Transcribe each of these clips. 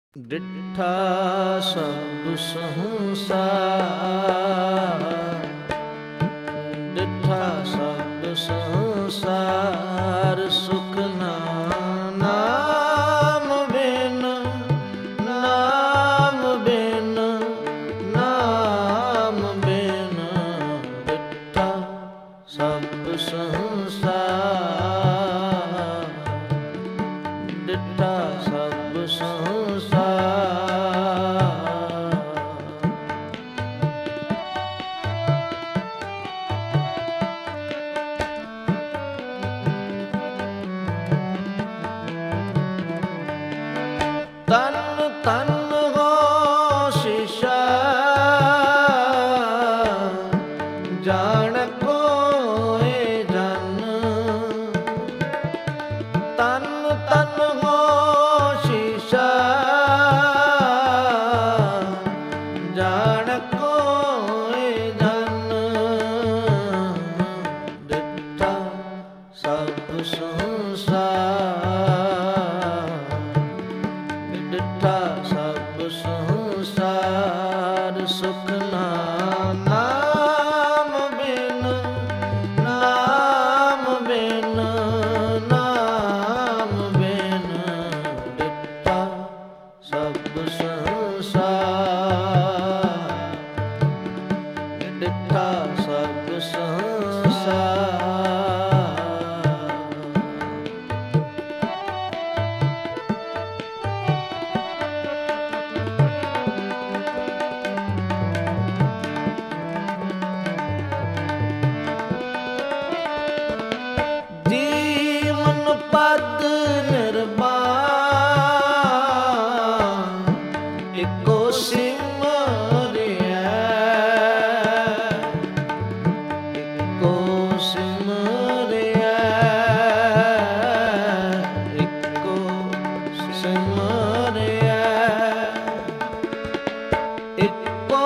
ਡਿਠਾ ਸਭ ਸੰਸਾਰ, ਡਿਠਾ ਸਭ ਸੰਸਾਰ, ਸੁਖ ਨਾਮ ਬਿਨ, ਨਾਮ ਬਿਨ, ਨਾਮ ਬਿਨ, ਡਿਠਾ ਸਭ ਸੰਸਾਰ, ਡਿਠਾ ਸਭ ਸੰਸਾਰ। ਤਨ ਤਨ ਹੋ ਸ਼ੀਸ਼ਾ, ਜਾਣ ਕੋਇ ਜਨ, ਤਨ ਤਨ ਹੋ ਸ਼ੀਸ਼ਾ, ਜਾਣ ਕੋਇ ਜਨ, ਡਿਠਾ ਸਭ ਸੰਸਾਰ, ਡਿਠਾ ਸਭ ਸੰਸਾਰ, ਸੁਖ ਨਾਮ ਬਿਨ, ਨਾਮ ਬਿਨ, ਨਾਮ ਬਿਨ, ਡਿਠਾ ਸਭ ਸੰਸਾਰ, ਡਿਠਾ ਸਭ ਸੰਸਾਰ। ਜੀਵਨ ਪਦ ਨਿਰਵਾਣ, ਇੱਕੋ ਸਿਮਰਿਆ, ਇੱਕੋ ਸਿਮਰਿਆ, ਇੱਕੋ ਸਿਮਰਿਆ, ਇੱਕੋ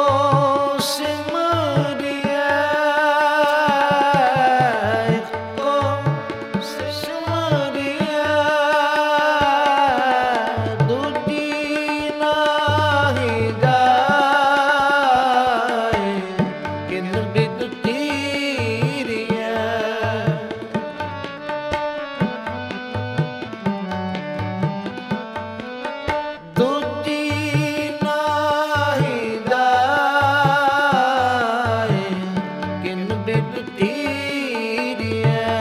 ਸਿਮਰਿਆ, ਇੱਕੋ ਸਿਮਰਿਆ, ਦੂਜੀ ਨਾਹੀ ਜਾਏ, ਕਿਨ ਬਿਦ ਤੀਰਿਆ, ਦੂਜੀ ਨਾਹੀ ਜਾਏ, ਕਿਨ ਬਿਦ ਤੀਰਿਆ,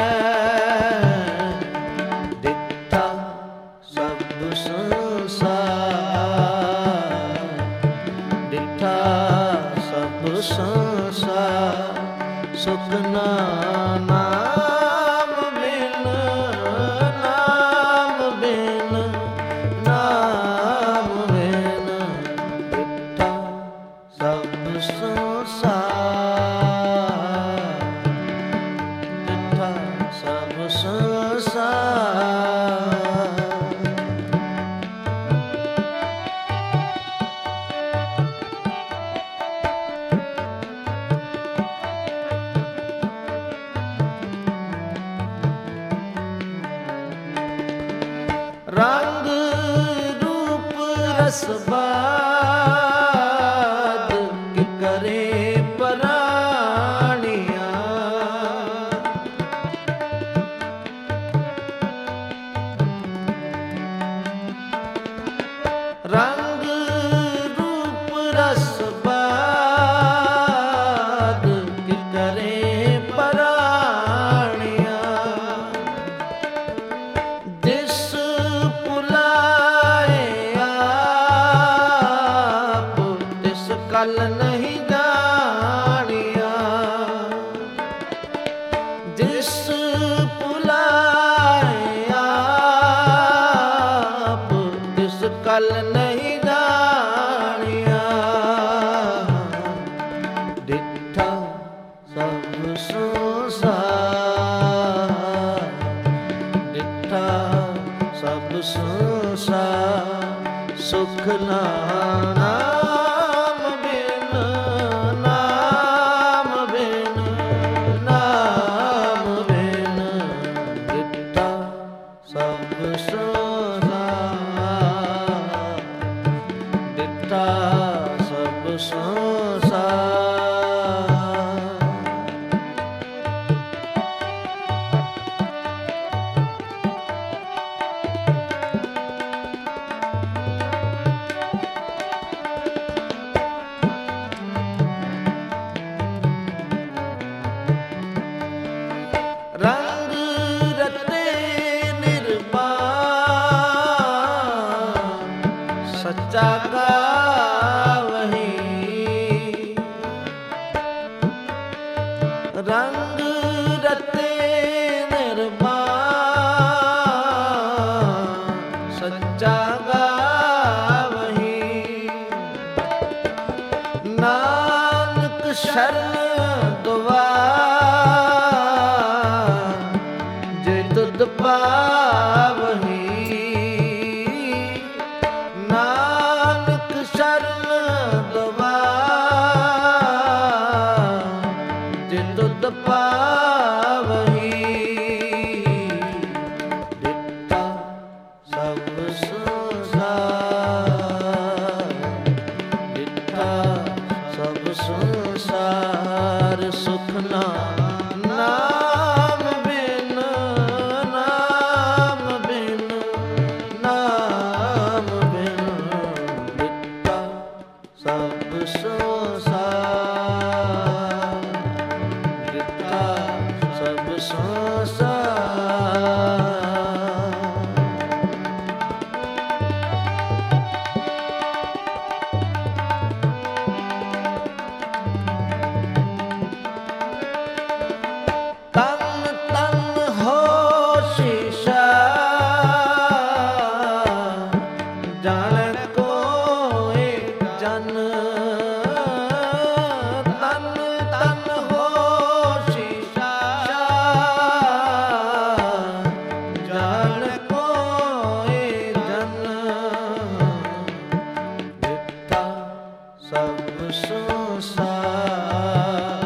ਡਿਠਾ ਸਭ ਸੰਸਾਰ, ਡਿਠਾ ਸਭ ਸੰਸਾਰ, ਸੁਖ ਨਾਮ ਬਿਨ, ਨਾਮ ਬਿਨ, ਨਾਮ ਬਿਨ, ਡਿਠਾ ਸਭ ਸੰਸਾਰ, ਡਿਠਾ ਸਭ ਸੰਸਾਰ। ਰੰਗ ਰੂਪ ਰਸ ਬਾਦ, ਕਿ ਕਰੇ ਪਰਾਣੀਆਂ, ਰੰਗ ਰੂਪ ਰਸ ਬਾਦ, ਕਿ ਕਰੇ ਪਰਾਣੀਆਂ, ਜਿਸ ਭੁਲਾਏ ਆਪ, ਤਿਸ ਕਲ ਨਹੀਂ ਜਾਣਿਆ, ਜਿਸ ਭੁਲਾਏ ਆਪ, ਤਿਸ ਕਲ ਨਹੀਂ ਜਾਣਿਆ, ਡਿਠਾ ਸਭ ਸੰਸਾਰ, ਡਿਠਾ ਸਭ ਸੰਸਾਰ, ਸੁਖ ਨਾਮ ਬਿਨ, ਨਾਮ ਬਿਨ, ਨਾਮ ਬਿਨ, ਡਿਠਾ ਸਭ ਸੰਸਾਰ। ਡਿਠਾ ਸਭ ਸੰਸਾਰ। ਰੰਗ ਰਤੇ ਨਿਰਵਾਣ ਸੱਚਾ ਗਾਵਹੀ। ਰੰਗ ਰਤੇ ਨਿਰਵਾਣ ਸੱਚਾ ਗਾਵਹੀ। ਨਾਨਕ ਸ਼ਰਨ ਦੁਆਰ ਜੇ ਤੁਧ ਪਾਵਹੀ। ਨਾਨਕ ਸ਼ਰਨ ਦੁਆਰ ਜੇ ਤੁਧ ਪਾਵਹੀ। ਡਿਠਾ ਸਭ ਸੰਸਾਰ ਡਿਠਾ ਸਭ ਸੰਸਾਰ। ਸੁਖ ਨਾਮ ਬਿਨ ਨਾਮ ਬਿਨ ਨਾਮ ਬਿਨ ਡਿਠਾ ਸਭ ਸੰਸਾਰ ਡਿਠਾ ਸਭ ਸੰਸਾਰ। ਤਨ ਤਨ ਹੋ ਸ਼ੀਸ਼ਾ ਜਾਣ ਕੋਇ ਜਨ। ਤਨ ਤਨ ਹੋ ਸ਼ੀਸ਼ਾ ਜਾਣ ਕੋਇ ਜਨ। ਡਿਠਾ ਸਭ ਸੰਸਾਰ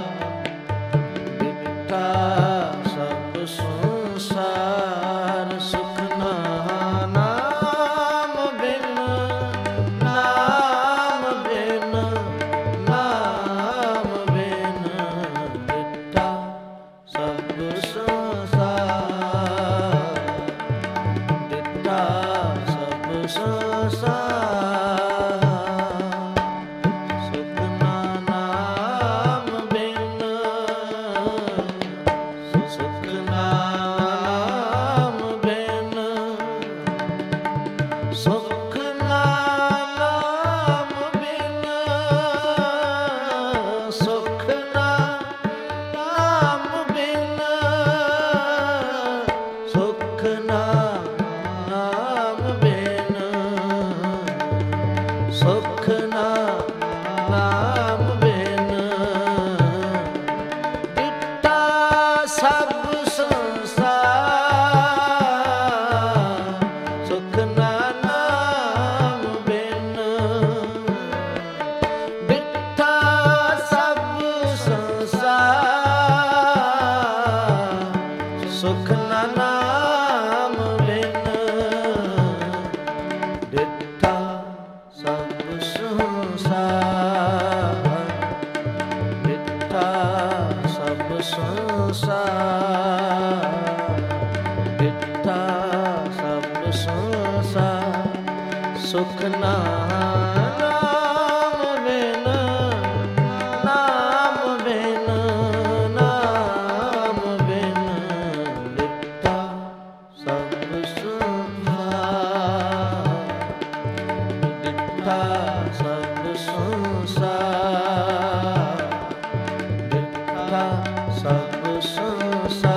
ਡਿਠਾ ਸਭ ਸੰਸਾਰ। ਸੁਖ ਨਾਮ ਬਿਨ ਨਾਮ ਬਿਨ ਨਾਮ ਬਿਨ ਡਿਠਾ ਸਭ ਸੰਸਾਰ ਡਿਠਾ ਸਭ ਸੰਸਾਰ। ਸੁਖ ਨਾਮ ਬਿਨ ਸੁਖ ਨਾਮ ਬਿਨ ਸੁਖ ਨਾਮ ਬਿਨ ਸੁਖ ਨਾਮ ਬਿਨ ਸੁਖ ਨਾਮ ਬਿਨ ਸੁਖ ਨਾਮ ਬਿਨ ਡਿਠਾ ਸਭ ਸੰਸਾਰ। ਸੁਖ ਨਾਮ ਬਿਨ ਡਿਠਾ ਸਭ ਸੰਸਾਰ। ਸੁਖ ਨਾਮ ਬਿਨ ਡਿਠਾ ਸਭ ਸੰਸਾਰ ਡਿਠਾ ਸਭ ਸੰਸਾਰ ਡਿਠਾ ਸਭ ਸੰਸਾਰ। ਸੁਖ ਨਾਮ ਬਿਨ ਨਾਮ ਬਿਨ ਨਾਮ ਬਿਨ ਡਿਠਾ ਸਭ ਸੰਸਾਰ ਡਿਠਾ ਸਭ ਸੰਸਾਰ ਡਿਠਾ ਸਭ ਸੰਸਾਰ।